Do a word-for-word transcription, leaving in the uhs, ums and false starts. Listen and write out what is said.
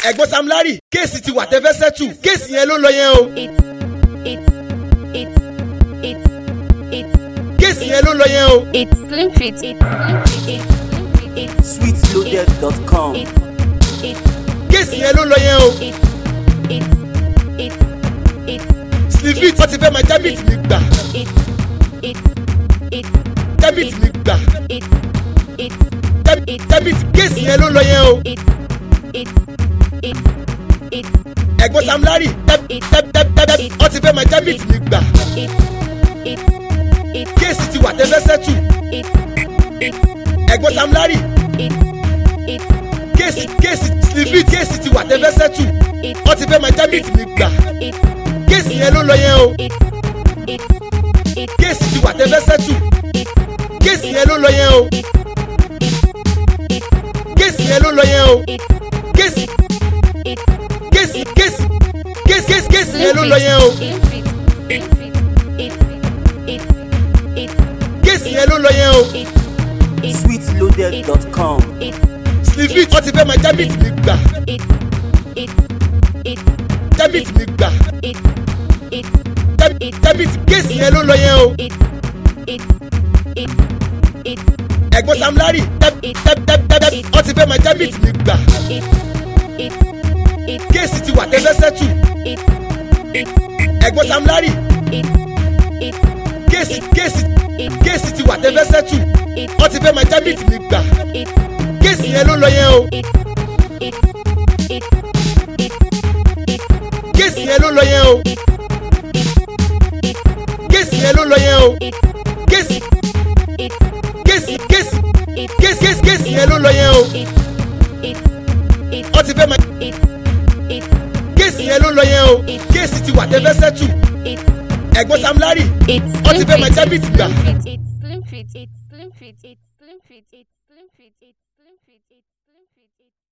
ẹ̀gbọ́n Sam Larry kéèsì ti wà tẹ́fẹ́ sẹ́tù kéèsì yẹn ló lọ yẹn o. kéèsì yẹn ló lọ yẹn o. Slim Fit. sweet loaded dot com. kéèsì yẹn ló lọ yẹn o. Slim Fit wọ́n ti fẹ́ máa jábìtì mi gbà. jábìtì mi gbà. jábìtì kéèsì yẹn ló lọ yẹn o. ẹ̀gbọ́n Sam Larry wọ́n ti fẹ́ máa jábìtì mi gbà. kéèsì ti wà tẹ́fẹ́ sẹ́tù. ẹ̀gbọ́n Sam Larry kéèsì kéèsì Slim Fit kéèsì ti wà tẹ́fẹ́ sẹ́tù. wọ́n ti fẹ́ máa jábìtì mi gbà. kéèsì yẹn ló lọ yẹn o. kéèsì ti wà tẹ́fẹ́ sẹ́tù. kéèsì yẹn ló lọ yẹn o. kéèsì yẹn ló lọ yẹn o. kéèsì kéèsì kéèsì kéèsì kéèsì yẹn ló lọ yẹn o. kéèsì yẹn ló lọ yẹn o. sweet loaded dot com. Slim Fit wọ́n ti fẹ́ máa jábìtì mi gbà. jábìtì mi gbà. jábìtì kéèsì yẹn ló lọ yẹn o. ẹ̀gbọ́n Sam Larry wọ́n ti fẹ́ máa jábìtì mi gbà. kéèsì ti wà tẹ́fẹ́ sẹ́tù. ẹ̀gbọ́n Sam Larry kéèsì kéèsì kéèsì ti wà tẹ́fẹ́ sẹ́tù. wọ́n ti fẹ́ máa jábìtì mi gbà. kéèsì yẹn ló lọ yẹn o. kéèsì yẹn ló lọ yẹn o. kéèsì yẹn ló lọ yẹn o. kéèsì kéèsì kéèsì kéèsì kéèsì yẹn ló lọ yẹn o. wọ́n ti fẹ́ máa kéèsì yẹn ló lọ yẹn o. kéèsì ti wà tẹ́fẹ́ sẹ́tù. ẹ̀gbọ́n Sam Larry wọ́n ti fẹ́ máa jábìtì gbà. Slim Fit. Slim Fit. Slim Fit. Slim Fit. Slim Fit.